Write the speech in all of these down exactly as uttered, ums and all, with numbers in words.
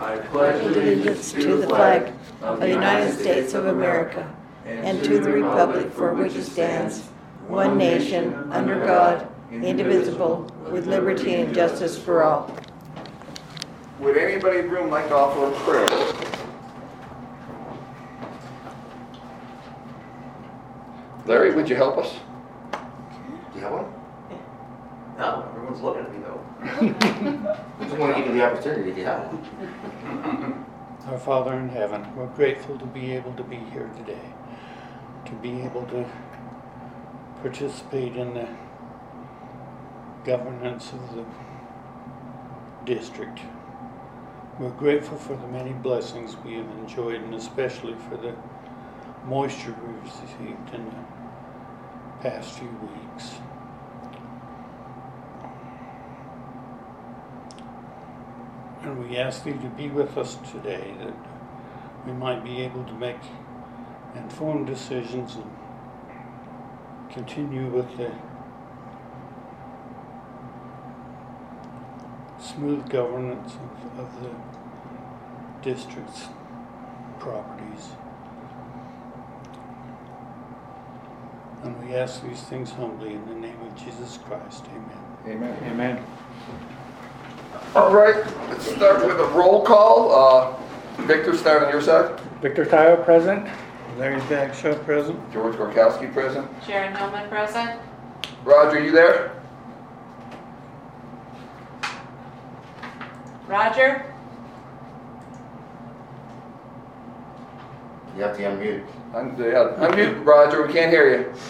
I pledge allegiance to the flag of the United States of America and to the republic for which it stands, one nation, under God, indivisible, with liberty and justice for all. Would anybody in the room like to offer a prayer? Larry, would you help us? Do you have one? No, everyone's looking at me though. I just want to give you the opportunity if you have one. Our Father in heaven, we're grateful to be able to be here today, to be able to participate in the governance of the district. We're grateful for the many blessings we have enjoyed, and especially for the moisture we've received in the past few weeks. And we ask Thee to be with us today, that we might be able to make informed decisions and continue with the smooth governance of, of the district's properties. And we ask these things humbly in the name of Jesus Christ. Amen. Amen. Amen. All right, let's start with a roll call. Uh, Victor, start on your side. Victor Tayo, present. Larry Bagshaw, present. George Gorkowski, present. Sharon Hillman, present. Roger, you there? Roger? You have to unmute. Un- yeah, unmute, Roger, we can't hear you.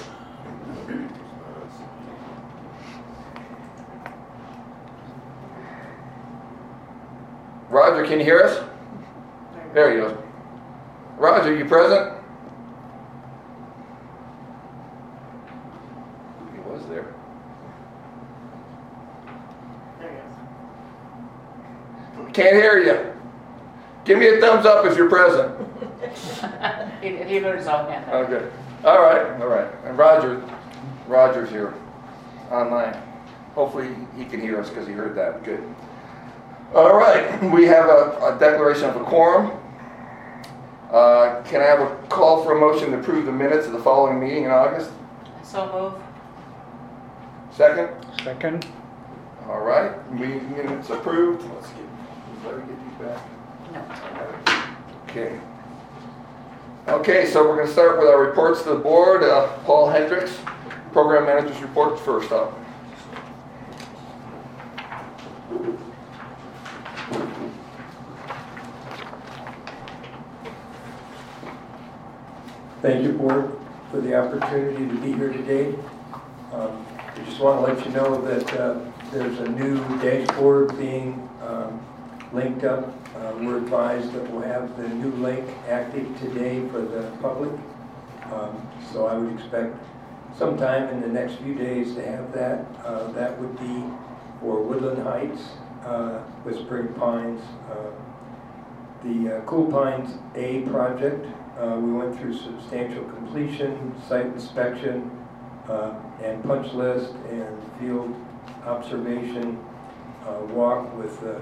Roger, can you hear us? There he goes. Roger, you present? He was there. There he Can't hear you. Give me a thumbs up if you're present. goes. he, he moved his own hand. Okay. All right, all right. And Roger, Roger's here online. Hopefully he can hear us because he heard that. Good. All right, we have a, a declaration of a quorum. Uh, can I have a call for a motion to approve the minutes of the following meeting in August? So move. Second? Second. All right, meeting minutes approved. Let's get, let me get these back. No. Okay. Okay, so we're going to start with our reports to the board. Uh, Paul Hendricks, Program Manager's report first up. Thank you, Board, for the opportunity to be here today. Um, I just want to let you know that uh, there's a new dashboard being um, linked up. Uh, we're advised that we'll have the new link active today for the public. Um, so I would expect sometime in the next few days to have that. Uh, that would be for Woodland Heights, uh, Whispering Pines, uh, the uh, Cool Pines A project. Uh, we went through substantial completion, site inspection, uh, and punch list and field observation uh, walk with the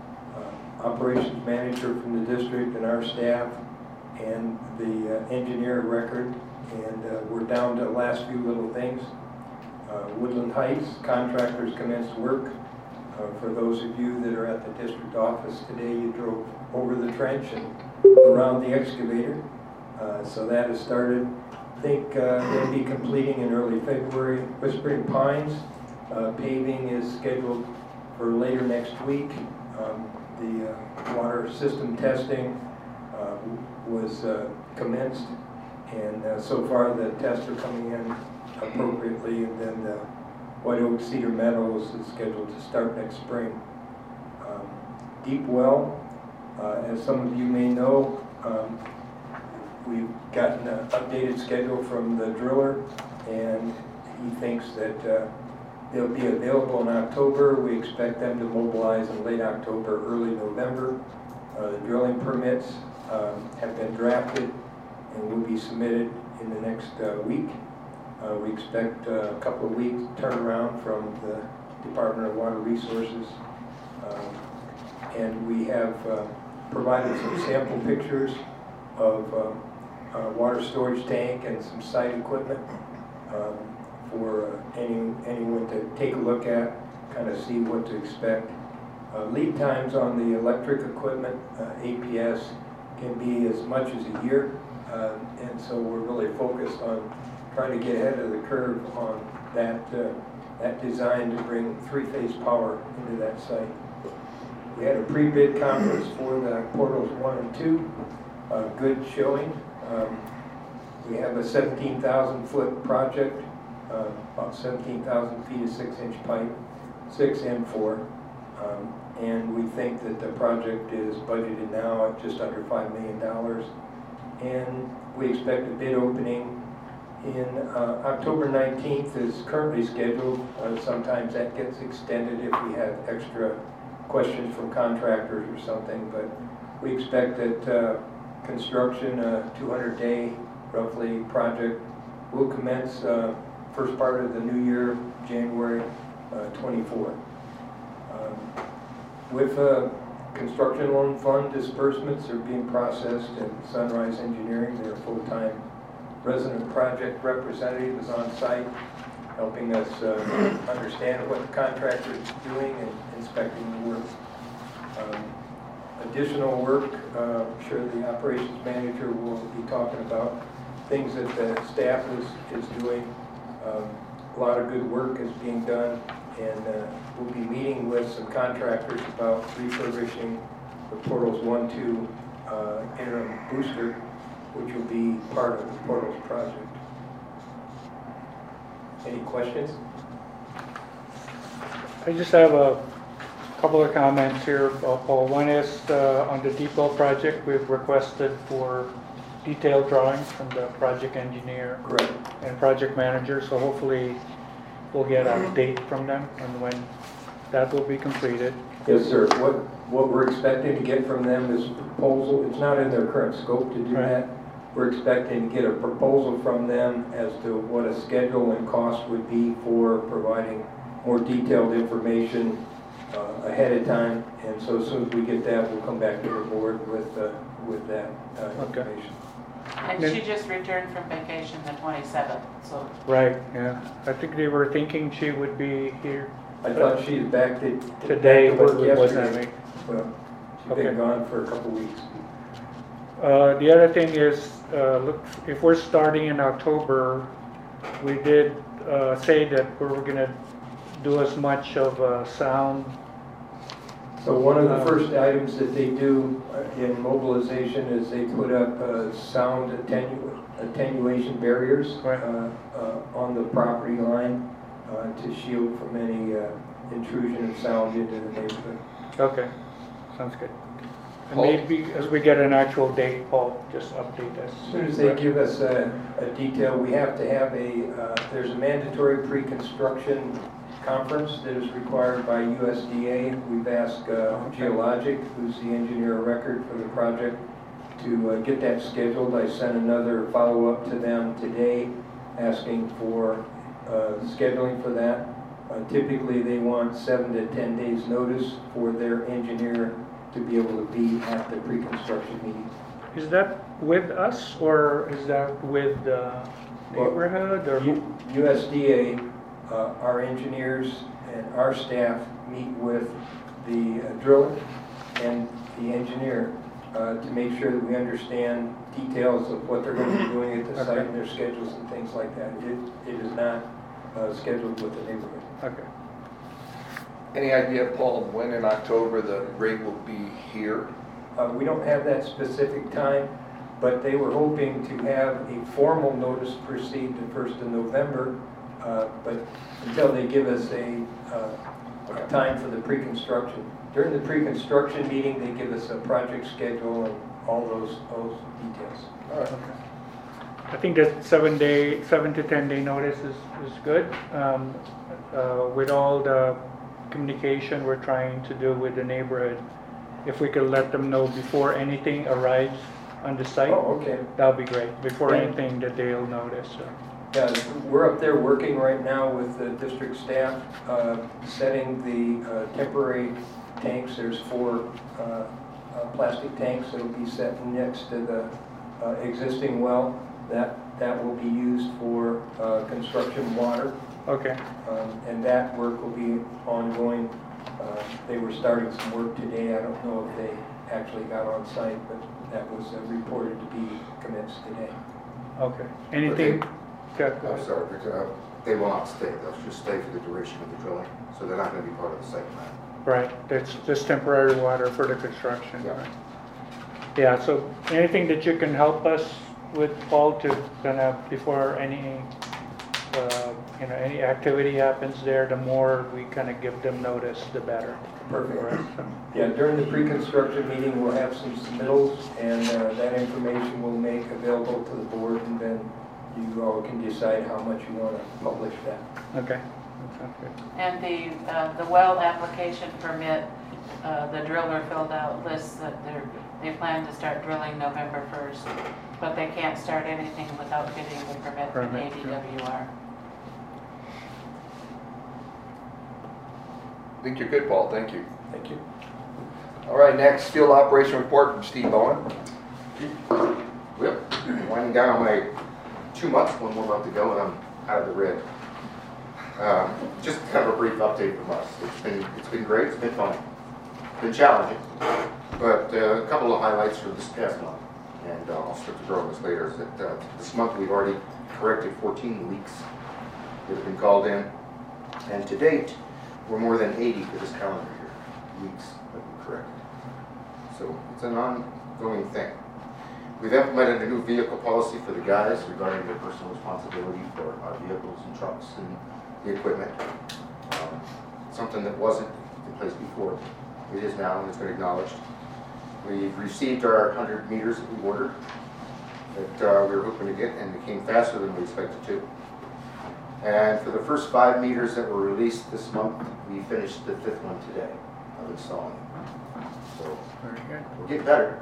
uh, operations manager from the district and our staff and the uh, engineer record. And uh, we're down to the last few little things. Uh, Woodland Heights, contractors commenced work. Uh, for those of you that are at the district office today, you drove over the trench and around the excavator. Uh, so that has started. I think uh, they'll be completing in early February. Whispering Pines uh, paving is scheduled for later next week. Um, the uh, water system testing uh, was uh, commenced, and uh, so far the tests are coming in appropriately. And then the White Oak Cedar Meadows is scheduled to start next spring. Um, Deep Well, uh, as some of you may know. Um, We've gotten an updated schedule from the driller, and he thinks that uh, they'll be available in October. We expect them to mobilize in late October, early November. Uh, the drilling permits um, have been drafted and will be submitted in the next uh, week. Uh, we expect uh, a couple of weeks turnaround from the Department of Water Resources. Um, and we have uh, provided some sample pictures of um, a water storage tank and some site equipment um, for uh, any anyone to take a look at, kind of see what to expect. Uh, lead times on the electric equipment, uh, A P S, can be as much as a year, uh, and so we're really focused on trying to get ahead of the curve on that uh, that design to bring three-phase power into that site. We had a pre-bid conference for the portals one and two, uh, good showing. Um, we have a seventeen thousand foot project, uh, about seventeen thousand feet of six inch pipe, six and four. Um, and we think that the project is budgeted now at just under five million dollars. And we expect a bid opening in uh, October nineteenth is currently scheduled. Uh, sometimes that gets extended if we have extra questions from contractors or something, but we expect that uh, construction, a two hundred day roughly project, will commence uh, first part of the new year, January uh, twenty-fourth. Um, with uh, construction loan fund disbursements are being processed at Sunrise Engineering. Their full-time resident project representative is on site, helping us uh, understand what the contractor is doing and inspecting the work. Um, additional work, uh, I'm sure the operations manager will be talking about things that the staff is, is doing. Um, a lot of good work is being done, and uh, we'll be meeting with some contractors about refurbishing the Portals one two uh, interim booster, which will be part of the Portals project. Any questions? I just have a couple of comments here, uh, Paul. One is uh, on the depot project, we've requested for detailed drawings from the project engineer Correct. and project manager, so hopefully we'll get a date from them and when that will be completed. Yes, sir. What what we're expecting to get from them is a proposal. It's not in their current scope to do Right. that. We're expecting to get a proposal from them as to what a schedule and cost would be for providing more detailed information uh, ahead of time. And so as soon as we get that, we'll come back to the board with uh, with that uh, Okay. information. And Then- she just returned from vacation the twenty-seventh, so Right, yeah. I think they were thinking she would be here I thought she's back to, today, back but to work it wasn't. yesterday. Well, she's Okay. been gone for a couple weeks. Uh, the other thing is, uh, look, if we're starting in October, we did uh, say that we were gonna do as much of uh, sound. So one of the Uh, first items that they do uh, in mobilization is they put up uh, sound attenu- attenuation barriers Right. uh, uh, on the property line uh, to shield from any uh, intrusion of sound into the neighborhood. Okay, sounds good. And Paul? maybe as we get an actual date, Paul, just update us. As soon as they give us a, a detail, we have to have a, uh, there's a mandatory pre-construction conference that is required by U S D A. We've asked uh, Geologic, who's the engineer of record for the project, to uh, get that scheduled. I sent another follow-up to them today asking for uh, scheduling for that. Uh, typically, they want seven to ten days notice for their engineer to be able to be at the pre-construction meeting. Is that with us or is that with the Well, neighborhood or? U- USDA, uh, our engineers and our staff meet with the uh, driller and the engineer uh, to make sure that we understand details of what they're going to be doing at the site and their schedules and things like that. It, it is not uh, scheduled with the neighborhood. Okay. Any idea, Paul, when in October the rig will be here? Uh, we don't have that specific time, but they were hoping to have a formal notice to proceed the first of November, uh, but until they give us a, uh, a time for the pre-construction. During the pre-construction meeting, they give us a project schedule and all those, those details. All right. I think that seven day, seven to ten day notice is, is good. Um, uh, with all the communication we're trying to do with the neighborhood, if we could let them know before anything arrives on the site, Oh, okay. that would be great. Before Yeah. anything that they'll notice. So. Yeah, we're up there working right now with the district staff, uh, setting the uh, temporary tanks. There's four uh, uh, plastic tanks that'll be set next to the uh, existing well. That, that will be used for uh, construction water, Okay, um, and that work will be ongoing. Uh, They were starting some work today. I don't know if they actually got on site, but that was uh, reported to be commenced today. okay. Anything? Yeah, go I'm ahead. sorry, but uh, they will not stay, they'll just stay for the duration of the drilling, so they're not gonna be part of the site plan. Right, that's just temporary water for the construction. Yeah. Right. Yeah, so anything that you can help us with, Paul, to kind of, before any, uh, you know, any activity happens there, the more we kind of give them notice, the better. Perfect. for us, so. Yeah, during the pre-construction meeting, we'll have some submittals, and uh, that information we'll make available to the board, and then you all can decide how much you want to publish that. Okay, that sounds good. And the, uh, the well application permit, uh, the driller filled out lists that they're, they plan to start drilling November first, but they can't start anything without getting the permit from Permit, A D yeah. W R. I think you're good, Paul, thank you. Thank you. All right, next, field operation report from Steve Bowen. Well, winding down on my two months, one more month to go, and I'm out of the red. Um, just kind of a brief update from us. It's been, it's been great, it's been fun. It's been challenging, but uh, a couple of highlights for this past month, and uh, I'll start to grow on this later, is that uh, this month we've already corrected fourteen leaks that have been called in, and to date, we're more than eighty for this calendar year, leaks that we corrected. So it's an ongoing thing. We've implemented a new vehicle policy for the guys regarding their personal responsibility for our vehicles and trucks and the equipment. Um, something that wasn't in place before. It is now, and it's been acknowledged. We've received our one hundred meters that we ordered that uh, we were hoping to get, and it came faster than we expected to. And for the first five meters that were released this month, we finished the fifth one today of installing it. So Very good. we'll get better.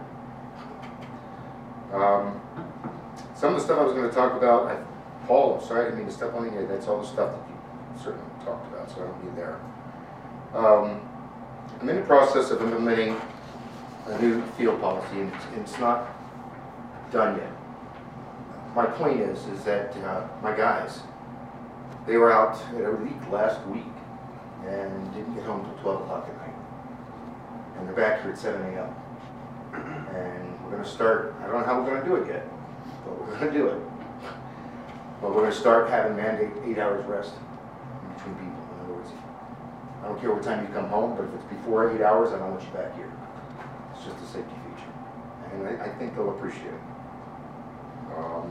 Um, some of the stuff I was going to talk about, I, Paul, I'm sorry, I didn't mean to step on you. That's all the stuff that you certainly talked about, so I don't need there. Um, I'm in the process of implementing a new field policy, and it's, it's not done yet. My point is, is that uh, my guys, they were out at a leak last week and didn't get home till twelve o'clock at night. And they're back here at seven A M And we're going to start, I don't know how we're going to do it yet, but we're going to do it. But we're going to start having mandate eight hours rest in between people. In other words, I don't care what time you come home, but if it's before eight hours, I don't want you back here. It's just a safety feature. And I, I think they'll appreciate it. Um,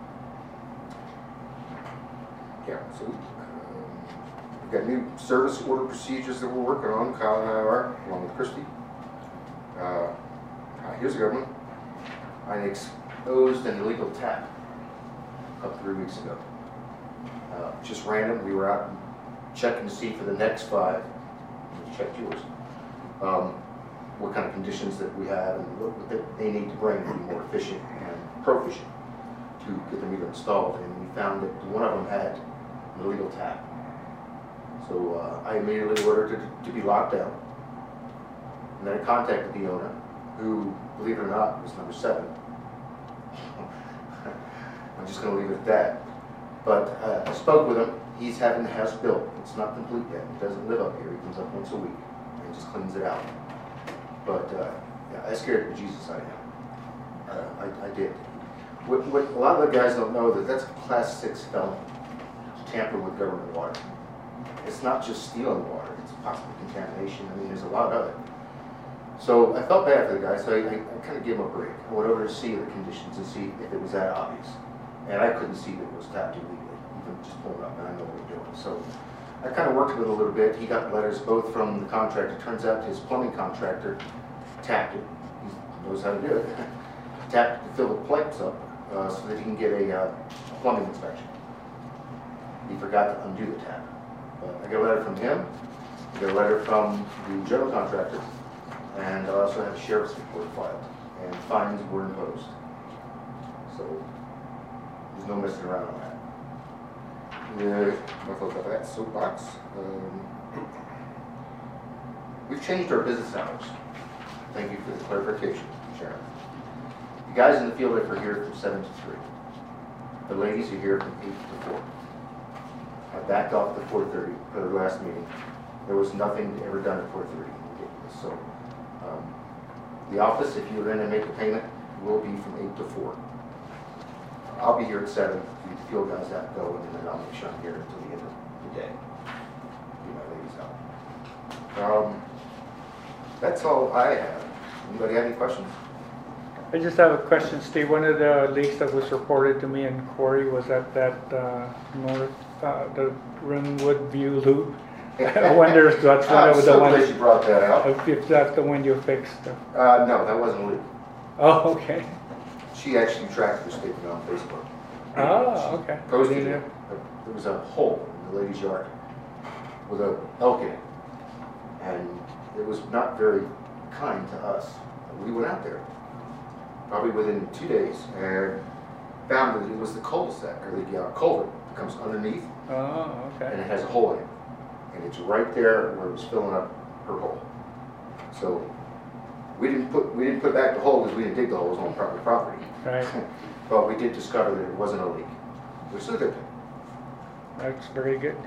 yeah, so um, we've got new service order procedures that we're working on, Kyle and I are, along with Christy. Uh, here's a good one. I exposed an illegal tap up three weeks ago. Uh, just random, we were out checking to see for the next five, we checked yours, um, what kind of conditions that we have and what that they need to bring to be more efficient and proficient to get the meter installed. And we found that one of them had an illegal tap. So uh, I immediately ordered it to be locked down. And then I contacted the owner, who, believe it or not, was number seven. I'm just going to leave it at that. But uh, I spoke with him. He's having the house built. It's not complete yet. He doesn't live up here. He comes up once a week and just cleans it out. But uh, yeah, I scared the Jesus out of him. Uh, I, I did. What, what a lot of the guys don't know that that's a class six felony to tamper with government water. It's not just stealing water. It's possible contamination. I mean, there's a lot of it. So I felt bad for the guy, so I, I, I kind of gave him a break. I went over to see the conditions and see if it was that obvious. And I couldn't see that it was tapped illegally, even just pulling up, and I know what we're doing. So I kind of worked with him a little bit. He got letters both from the contractor. Turns out his plumbing contractor tapped it. He knows how to do it. Tapped it to fill the pipes up uh, so that he can get a, uh, a plumbing inspection. He forgot to undo the tap. But I got a letter from him. I got a letter from the general contractor. And I also have a sheriff's report filed, and fines were imposed. So there's no messing around on that. Yeah, what else about that soapbox? Um, we've changed our business hours. Thank you for the clarification, Sharon. The guys in the field are here from seven to three. The ladies are here from eight to four. I backed off to four thirty for the last meeting. There was nothing ever done at four thirty. So, um, the office, if you're going to make a payment, will be from eight to four. I'll be here at seven. The field guys have to go, and then I'll make sure I'm here until the end of the day. Get my ladies out. Um, that's all I have. Anybody have any questions? I just have a question, Steve. One of the leaks that was reported to me and Corey was at that uh, north, uh, the Ringwood View Loop. I wonder if that's one I'm of the so ones, glad you brought that out. if if that's the one you fixed. Uh, no, that wasn't a leak. Oh, okay. She actually tracked the statement on Facebook. Oh, okay. Posted it. There was a hole in the lady's yard with a elk in it. And it was not very kind to us. We went out there, probably within two days, and found that it was the cul-de-sac, or the uh, culvert that comes underneath, Oh, and okay. it has a hole in it. And it's right there where it was filling up her hole. So we didn't put we didn't put back the hole because we didn't dig the hole, it was on private property. Right. But we did discover that it wasn't a leak, which is a good thing. That's very good.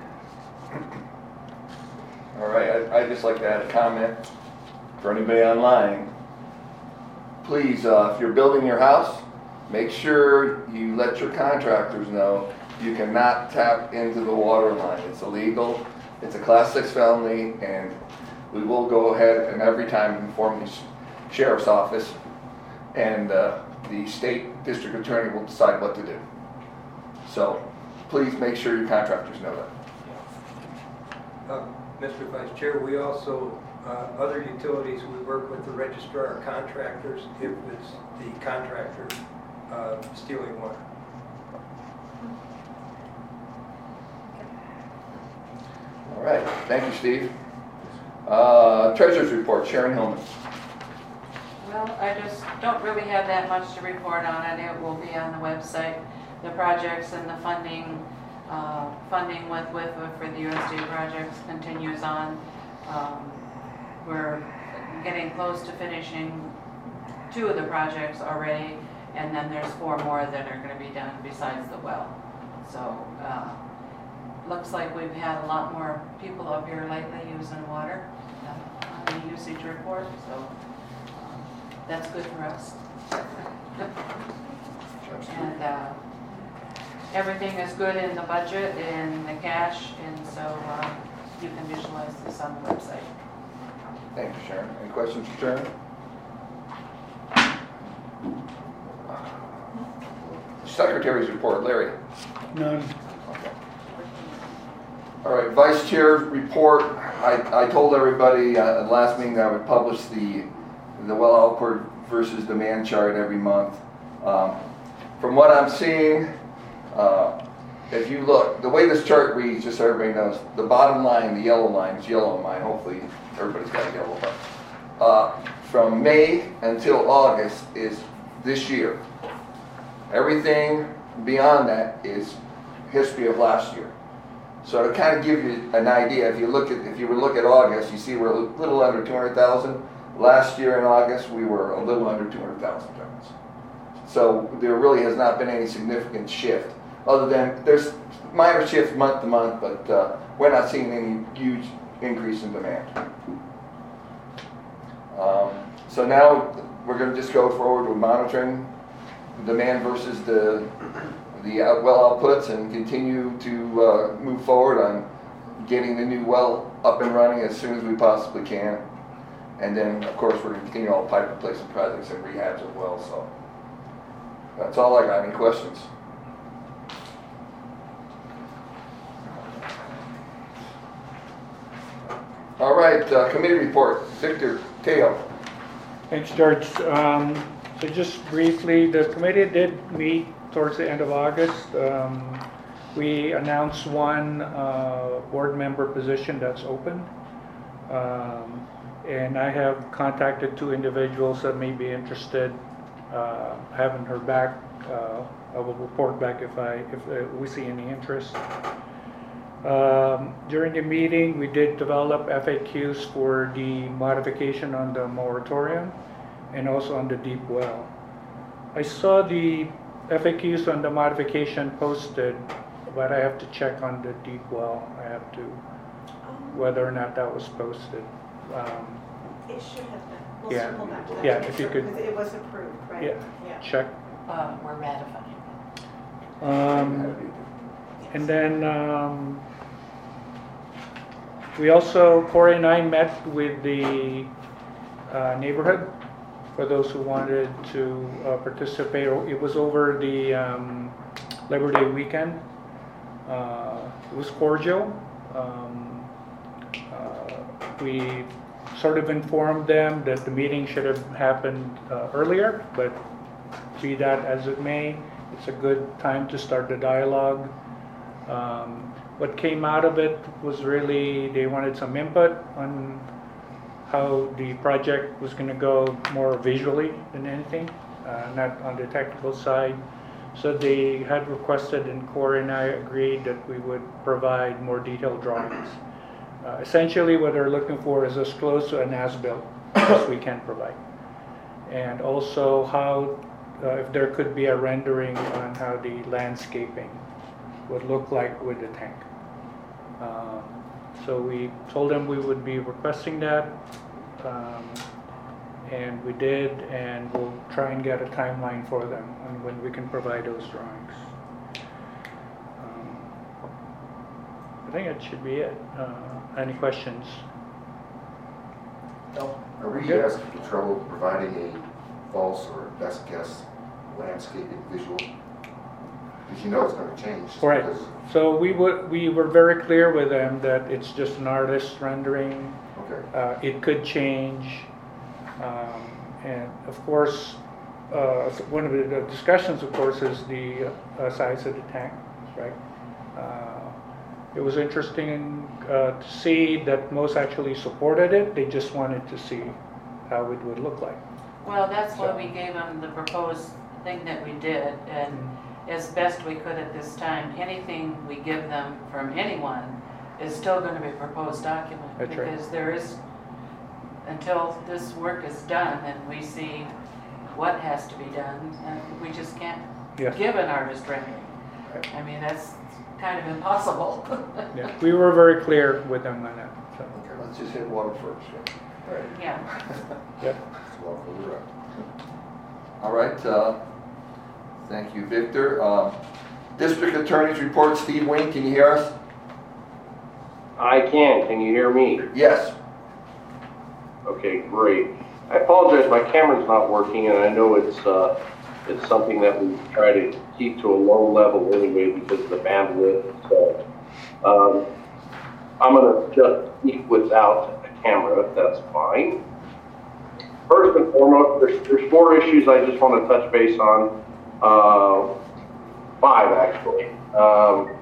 All right, I- I'd just like to add a comment for anybody online. Please, uh, if you're building your house, make sure you let your contractors know you cannot tap into the water line. It's illegal, it's a class six felony, and we will go ahead and every time inform the sh- sheriff's office, and uh, the state district attorney will decide what to do. So, please make sure your contractors know that. Uh, Mister Vice Chair, we also, uh, other utilities, we work with the registrar of contractors if it's the contractor uh, stealing water. All right, thank you, Steve. Uh, Treasurer's report, Sharon Hillman. Well, I just don't really have that much to report on it. It will be on the website. The projects and the funding, uh, funding with W I F A for the U S D A projects continues on. Um, We're getting close to finishing two of the projects already, and then there's four more that are going to be done besides the well. So, uh, looks like we've had a lot more people up here lately using water uh, on the usage report, so um, that's good for us. And uh, everything is good in the budget and the cash, and so uh, you can visualize this on the website. Thank you, Sharon. Any questions for Sharon? Secretary's report, Larry. None. All right, Vice Chair's report. I, I told everybody uh, at the last meeting that I would publish the, the well output versus demand chart every month. Um, from what I'm seeing, uh, if you look, the way this chart reads, just so everybody knows, the bottom line, the yellow line, is yellow in mine. Hopefully everybody's got a yellow line. Uh, from May until August is this year. Everything beyond that is history of last year. So to kind of give you an idea, if you look at if you were to look at August, you see we're a little under two hundred thousand. Last year in August, we were a little under two hundred thousand tons. So there really has not been any significant shift, other than there's minor shifts month to month, but uh, we're not seeing any huge increase in demand. Um, so now we're going to just go forward with monitoring the demand versus the the out- well outputs and continue to uh, move forward on getting the new well up and running as soon as we possibly can. And then, of course, we're going to continue all pipe replacement projects and rehabs as well. So that's all I got. Any questions? All right, uh, committee report. Victor Teo. Thanks, George. Um, So just briefly, the committee did meet towards the end of August. Um, We announced one uh, board member position that's open. Um, And I have contacted two individuals that may be interested. Uh, Haven't heard back. Uh, I will report back if I, if uh, we see any interest. Um, During the meeting, we did develop F A Qs for the modification on the moratorium and also on the deep well. I saw the F A Qs on the modification posted, but I have to check on the deep well. I have to, whether or not that was posted. Um, It should have been. We'll Yeah. circle back to that. Yeah, to make if you sure, could- because it was approved, right? Yeah. Check. Uh, we're ratifying. Um, And then um, we also, Corey and I met with the uh, neighborhood for those who wanted to uh, participate. It was over the um, Labor Day weekend. Uh, It was cordial. Um, uh, We sort of informed them that the meeting should have happened uh, earlier, but be that as it may, it's a good time to start the dialogue. Um, what came out of it was really, they wanted some input on how the project was going to go more visually than anything, uh, not on the technical side. So they had requested, and Corey and I agreed that we would provide more detailed drawings. Uh, essentially, what they're looking for is as close to an as-built as we can provide. And also how, uh, if there could be a rendering on how the landscaping would look like with the tank. Um, so we told them we would be requesting that, um, and we did, and we'll try and get a timeline for them on when we can provide those drawings. Um, I think that should be it. Uh, any questions? Are we Good. asking for trouble providing a false or best guess landscaping visual? Because you know it's going to change. just Right. because- So we would, we were very clear with them that it's just an artist's rendering. Okay. Uh, it could change. Um, and of course, uh, one of the the discussions, of course, is the uh, size of the tank, right? Uh, it was interesting uh, to see that most actually supported it. They just wanted to see how it would look like. Well, that's why we gave them the proposed thing that we did, and as best we could at this time, anything we give them from anyone is still going to be a proposed document. That's right. Because there is, until this work is done and we see what has to be done, and we just can't Yes. give an artist rendering. Right. I mean, that's kind of impossible. Yeah, we were very clear with them on that. So, Okay, let's just hit water first. yeah. Right. Yeah. yep. Just walk over the road. All right, uh, thank you, Victor. Um, District Attorney's report, Steve Wing, can you hear us? I can. Can you hear me? Yes. Okay, great. I apologize, my camera's not working, and I know it's uh, it's something that we try to keep to a low level anyway because of the bandwidth. So um, I'm going to just speak without a camera, if that's fine. First and foremost, there's, there's four issues I just want to touch base on. Uh, five, actually. Um,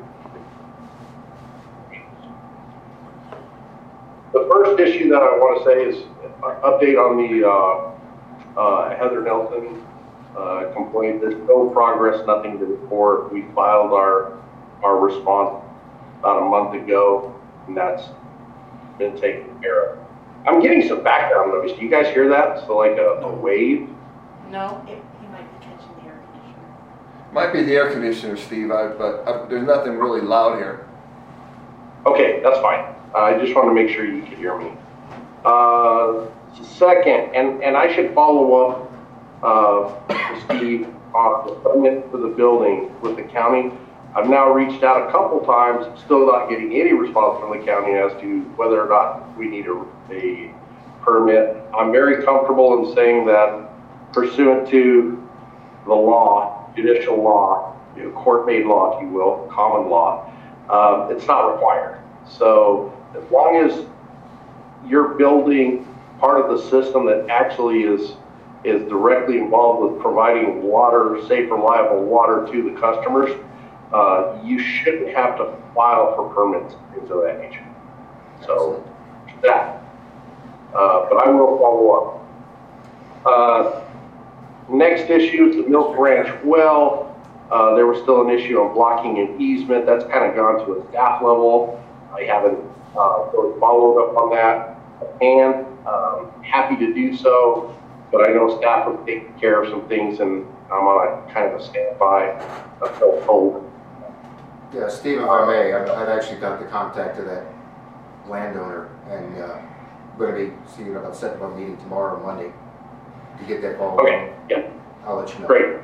The first issue that I want to say is an update on the uh, uh, Heather Nelson uh, complaint. There's no progress, nothing to report. We filed our our response about a month ago, and that's been taken care of. I'm getting some background noise. Do you guys hear that? So like a, a wave? No? It- He might be catching the air conditioner. Might be the air conditioner, Steve, I, but uh, there's nothing really loud here. Okay, that's fine. I just want to make sure you can hear me. Uh, second, and, and I should follow up, uh, Steve, on the permit for the building with the county. I've now reached out a couple times, still not getting any response from the county as to whether or not we need a, a permit. I'm very comfortable in saying that pursuant to the law, judicial law, you know, court-made law, if you will, common law, um, it's not required. So as long as you're building part of the system that actually is is directly involved with providing water, safe, reliable water to the customers, uh, you shouldn't have to file for permits, things of that nature. So that, uh, but I will follow up. Uh, next issue is the Milk Ranch well. Uh, there was still an issue on blocking an easement. That's kind of gone to a staff level. I haven't uh, really followed up on that. And um, happy to do so, but I know staff was taking care of some things, and I'm on a kind of a standby until told. Yeah, Steve, if I may, I've, I've actually got the contact of that landowner, and uh, I'm going to be seeing about setting up a meeting tomorrow or Monday to get that ball Okay, rolling. yeah. I'll let you know. Great.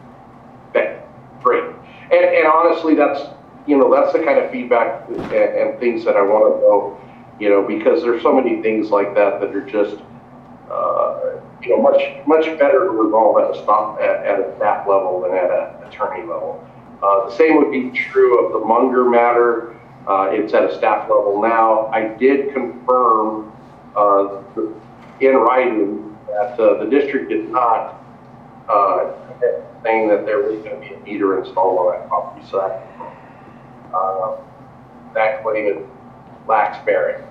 Okay, great. And, and honestly, that's, you know, that's the kind of feedback and, and things that I want to know, you know, because there's so many things like that that are just, uh, you know, much, much better to resolve at a stop at, at a staff level than at an attorney level. Uh, the same would be true of the Munger matter. Uh, it's at a staff level now. I did confirm uh, in writing that uh, the district did not uh, saying that there was going to be a meter installed on that property, so that, uh, that claim lacks bearing.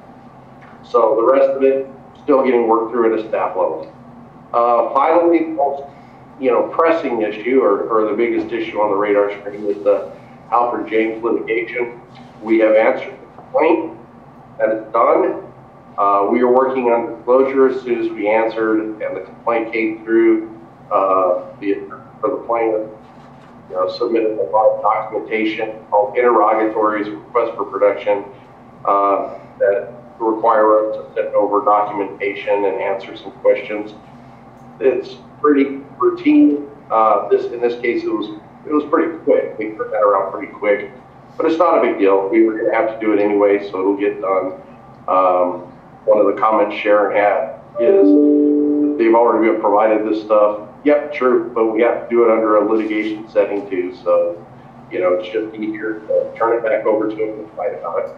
So the rest of it still getting worked through at a staff level. Uh, finally, most, you know, pressing issue or, or the biggest issue on the radar screen is the Alfred James litigation. We have answered the complaint. That is done. Uh, we are working on disclosure as soon as we answered and the complaint came through. Uh, the, for the plaintiff, you know, submitted a lot of documentation called interrogatories, request for production, uh, that require us to send over documentation and answer some questions. It's pretty routine. Uh, this, in this case, it was it was pretty quick. We turned that around pretty quick, but it's not a big deal. We were going to have to do it anyway, so it'll get done. Um, one of the comments Sharon had is they've already been provided this stuff. Yep, true, but we have to do it under a litigation setting too. So, you know, it's just easier to turn it back over to them and fight about it.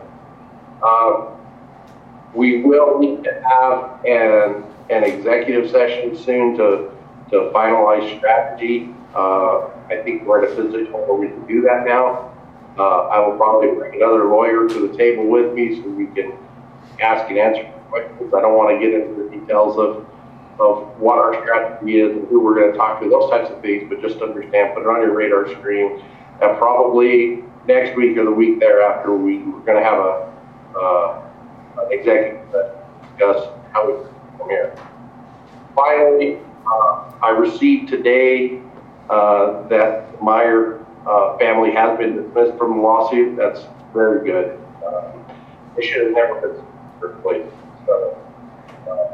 Um, we will need to have an an executive session soon to to finalize strategy. Uh, I think we're in a position where we can do that now. Uh, I will probably bring another lawyer to the table with me so we can ask and answer questions. I don't want to get into the details of of what our strategy is and who we're going to talk to, those types of things, but just understand, put it on your radar screen, and probably next week or the week thereafter, we, we're going to have a uh, an executive session to discuss how we from here. Finally, uh, I received today uh, that the Meyer uh, family has been dismissed from the lawsuit. That's very good. Uh, they should have never been replaced. So, uh,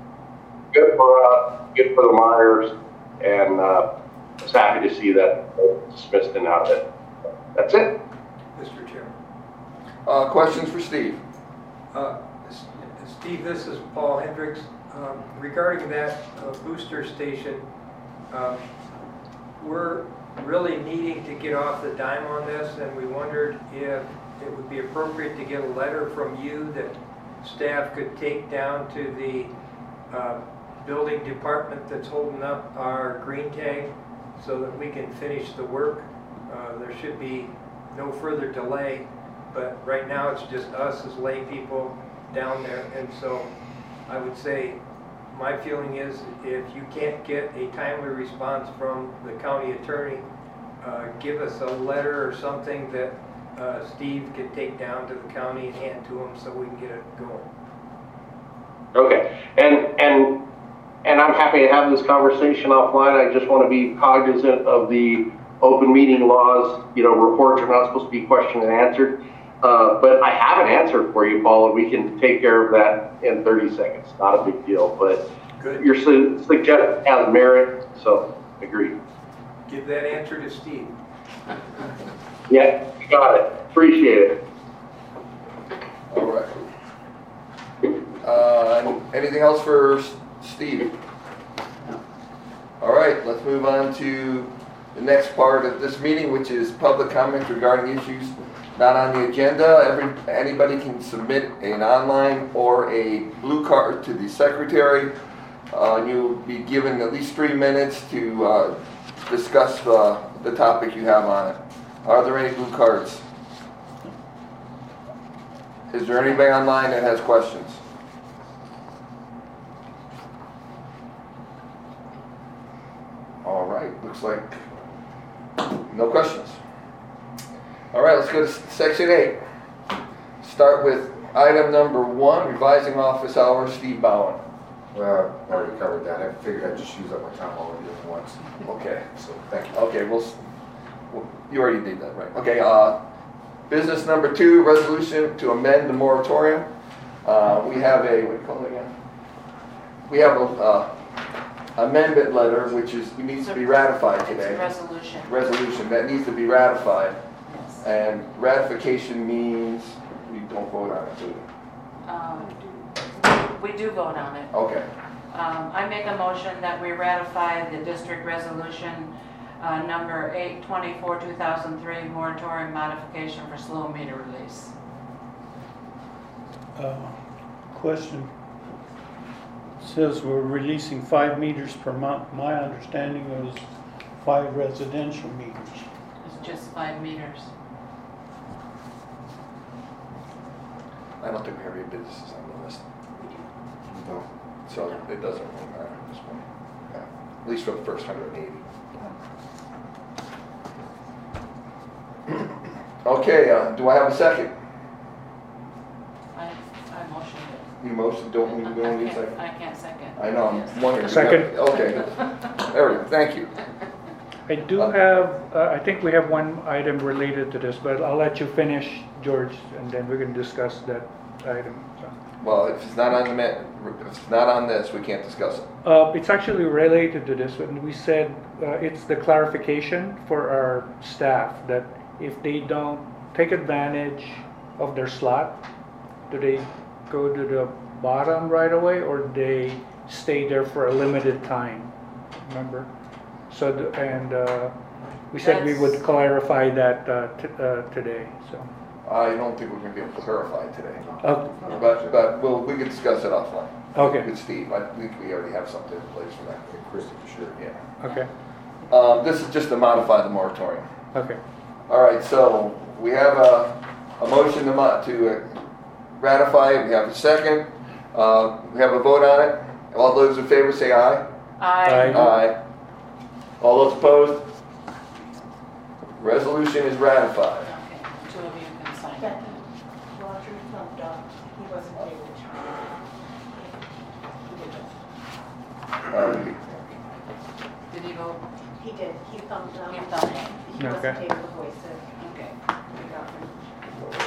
good for us, good for the Myers, and uh, I was happy to see that dismissed and out of it. That's it. Mister Chairman. Uh, questions for Steve? Uh, S- Steve, this is Paul Hendricks. Um, regarding that uh, booster station, um, we're really needing to get off the dime on this, and we wondered if it would be appropriate to get a letter from you that staff could take down to the uh, building department that's holding up our green tag so that we can finish the work. Uh, there should be no further delay, but right now it's just us as lay people down there, and so I would say my feeling is if you can't get a timely response from the county attorney, uh, give us a letter or something that uh, Steve could take down to the county and hand to him so we can get it going. Okay, and and and I'm happy to have this conversation offline. I just want to be cognizant of the open meeting laws. You know, reports are not supposed to be questioned and answered. Uh, but I have an answer for you, Paul, and we can take care of that in thirty seconds. Not a big deal, but Good. your su- suggestion has merit, so agree. Give that answer to Steve. Yeah, you got it. Appreciate it. All right. Uh, anything else for S- Steve? All right, let's move on to the next part of this meeting, which is public comment regarding issues not on the agenda. Every, anybody can submit an online or a blue card to the secretary. Uh, you'll be given at least three minutes to uh, discuss the, the topic you have on it. Are there any blue cards? Is there anybody online that has questions? All right, looks like No questions? All right, let's go to section eight. Start with item number one, revising office hours, Steve Bowen. Well, I already covered that. I figured I'd just use up my time all over at once. Okay. So, thank you. Okay, well, s- well, you already did that, right? Okay, uh, business number two, resolution to amend the moratorium. Uh, we have a, what do you call it again? We have a, uh, amendment letter, which is, needs to be ratified It's a today. resolution. Resolution that needs to be ratified, Yes. and ratification means we don't vote on it, do we? Um, We do vote on it. Okay, Um, I make a motion that we ratify the district resolution uh, number eight twenty-four, two thousand three moratorium modification for slow meter release. Uh, Question. Says we're releasing five meters per month. My understanding was five residential meters. It's just five meters. I don't think we have any businesses on the list, No. so it doesn't really matter at this point. Yeah. At least for the first one hundred eighty. Okay, uh, do I have a second? I, I motioned it. You motion, don't, you I don't need a can't- second? I can't second. I know, Yes. I'm wondering. Second. Okay, there we go, thank you. I do have, uh, I think we have one item related to this, but I'll let you finish, George, and then we can discuss that item. So, Well, if it's not on the, ma- if it's not on this, we can't discuss it. Uh, it's actually related to this, and we said, uh, it's the clarification for our staff that if they don't take advantage of their slot, do they go to the bottom right away, or they stay there for a limited time? Remember? So, the- and, uh, we said we would That's- clarify that, uh, t- uh, today, so. I don't think we're gonna be able to clarify today, Oh, but, but we'll, we can discuss it offline. Okay. With Steve, I think we already have something in place for that. And Christie for sure. Yeah. okay, Um, this is just to modify the moratorium. okay. All right, so we have a, a motion to mo- to uh, ratify it, we have a second, uh, we have a vote on it. All those in favor say aye. I, Aye. Aye. All those opposed? Resolution is ratified. okay, two of you can sign it. But Roger thumbed off, he wasn't able to turn. All right. Did he vote? He did, he thumbed He down. thumbed. He wasn't Okay. able to voice it. Okay. We got him.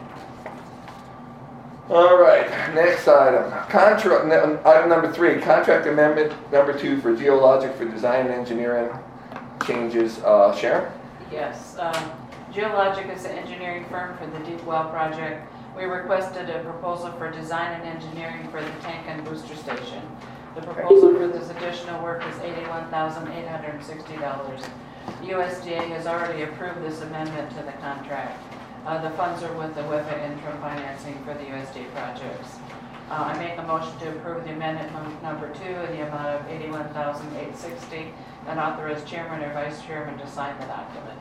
All right, next item. Contract, n- item number three, contract amendment number two for Geologic for design and engineering changes. Uh, Sharon? Yes, um, Geologic is the engineering firm for the deep well project. We requested a proposal for design and engineering for the tank and booster station. The proposal for this additional work is eighty-one thousand eight hundred sixty dollars. U S D A has already approved this amendment to the contract. Uh, the funds are with the W I F A interim financing for the U S D A projects. Uh, I make a motion to approve the amendment num- number two in the amount of eighty-one thousand eight hundred sixty dollars and authorize chairman or vice chairman to sign the document.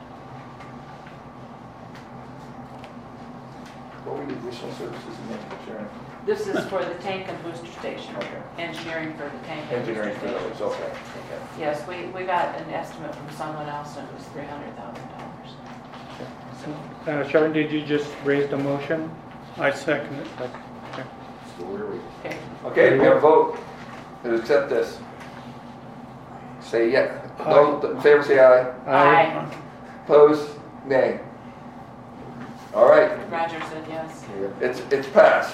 What were the additional services again, Sharon? This is for the tank and booster station. Okay. Engineering for the tank and booster Engineering for station. those, okay, okay. Yes, we, we got an estimate from someone else and it was three hundred thousand dollars. Uh, Sharon, did you just raise the motion? I second it. Okay. So where are we? Okay, Okay, we have a vote to accept this. Say yeah. Those in favor say aye. Aye. Opposed? Nay. All right, Roger said yes. Yeah. it's, it's passed.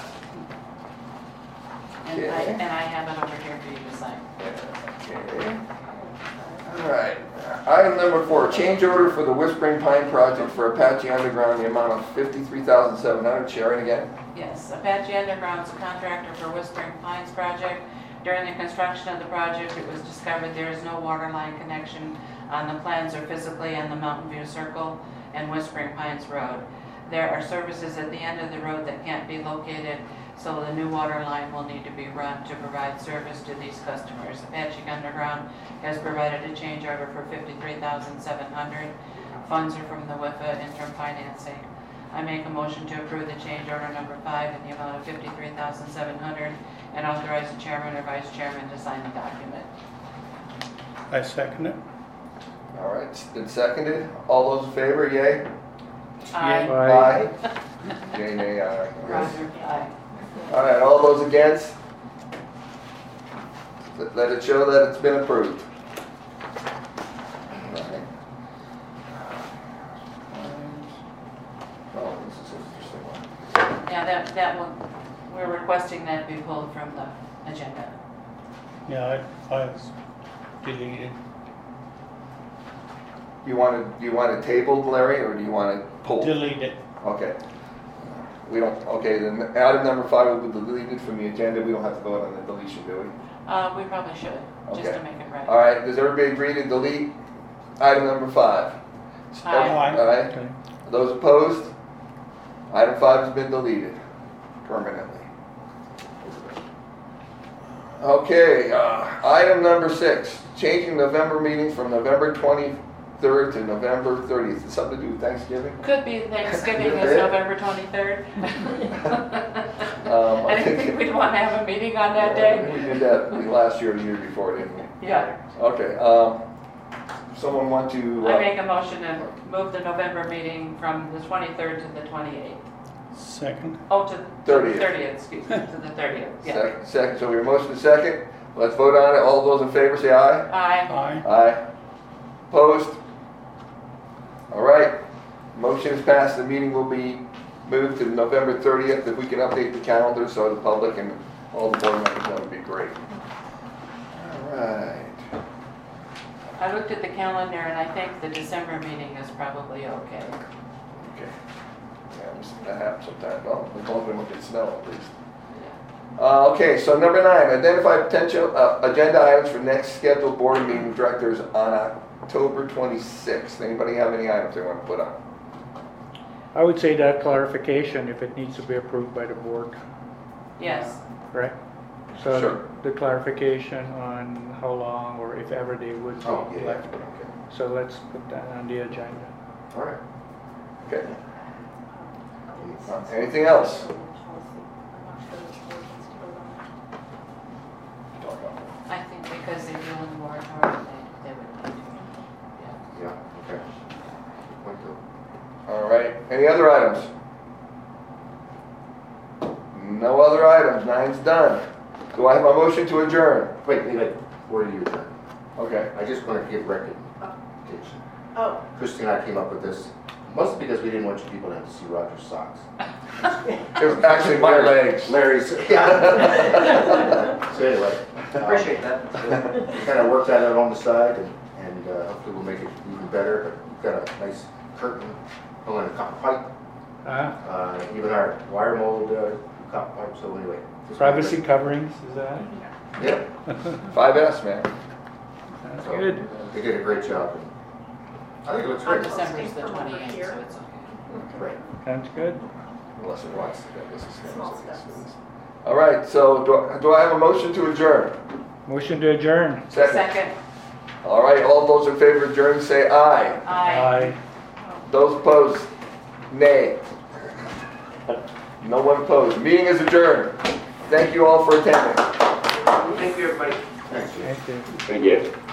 And I, Okay. and I have it over here for you to sign. Okay. All right. Item number four, change order for the Whispering Pine project for Apache Underground, the amount of fifty-three thousand seven hundred. Sharon again? Yes, Apache Underground's a contractor for Whispering Pines project. During the construction of the project, it was discovered there is no water line connection on the plans or physically on the Mountain View Circle and Whispering Pines Road. There are services at the end of the road that can't be located, so the new water line will need to be run to provide service to these customers. Apache Underground has provided a change order for fifty-three thousand seven hundred dollars. Funds are from the W I F A interim financing. I make a motion to approve the change order number five in the amount of fifty-three thousand seven hundred dollars and authorize the chairman or vice chairman to sign the document. I second it. All right, it's been seconded. All those in favor, yay? Aye. Aye. Yay, nay, aye. Roger, aye. All right, all those against? Let- Let it show that it's been approved. All right. Oh, this is an interesting one. Yeah, that, that one, we're requesting that be pulled from the agenda. Yeah, I, I was deleted. You want to, do you want it tabled, Larry, or do you want it pulled? Delete it. Okay. We don't, okay, then item number five will be deleted from the agenda. We don't have to vote on the deletion, do we? Uh, we probably should, just Okay. to make it right. All right, does everybody agree to delete item number five? Aye. All right, Okay. those opposed? Item five has been deleted permanently. Okay, uh, item number six, changing November meeting from November twenty-third to November thirtieth. It's something to do with Thanksgiving? Could be Thanksgiving is Okay. November twenty-third. Um, I didn't think we'd want to have a meeting on that day. We did that last year or the year before, didn't we? Yeah. Okay, um, someone want to? I uh, make a motion to move the November meeting from the twenty-third to the twenty-eighth. Second. Oh, to to the thirtieth. thirtieth, excuse me, to the thirtieth, yeah. Second, second, so we have a motion to second. Let's vote on it. All those in favor say aye. Aye. Aye. Aye. Opposed? All right. Motion is passed. The meeting will be moved to November thirtieth. If we can update the calendar so the public and all the board members, that would be great. All right. I looked at the calendar and I think the December meeting is probably okay. Okay. Yeah, that happens sometimes. Well, as long as we don't get snow at least. Uh, okay, so number nine, identify potential uh, agenda items for next scheduled board meeting of directors on October twenty-sixth. Anybody have any items they want to put on? I would say that clarification, if it needs to be approved by the board, Yes, right? So Sure. the clarification on how long or if ever they would be Oh, yeah. left. Okay. So let's put that on the agenda. All right. Okay. Uh, Anything else? I think because they're doing moratorium, they, they would need to. Yeah, okay. Good point, though. All right. Any other items? No other items. Nine's done. Do I have a motion to adjourn? Wait, wait, wait, before you adjourn, Okay. I just want to give recognition. Oh. Christine and I came up with this, mostly because we didn't want you people to have to see Roger's socks. It was actually my legs. Larry's, yeah. So anyway. Appreciate that. Kind of worked that out on the side, and, and uh, hopefully we'll make it even better, but we've got a nice curtain, hung in a copper pipe, Ah, uh, even our wire mold uh, copper pipe, so anyway. just- privacy coverings, is that? Yep, five S, man. That's so good. they did a great job. and I think it looks On great. December's the twenty-eighth, so it's okay. Great. That's good. Unless it wants to. I guess it's- All right, so do I, do I have a motion to adjourn? Motion to adjourn. Second. Second, All right, all those in favor of adjourning say aye. aye. Those opposed, nay. No one opposed. Meeting is adjourned. Thank you all for attending. Thank you, everybody. Thanks. Thank you. Thank you.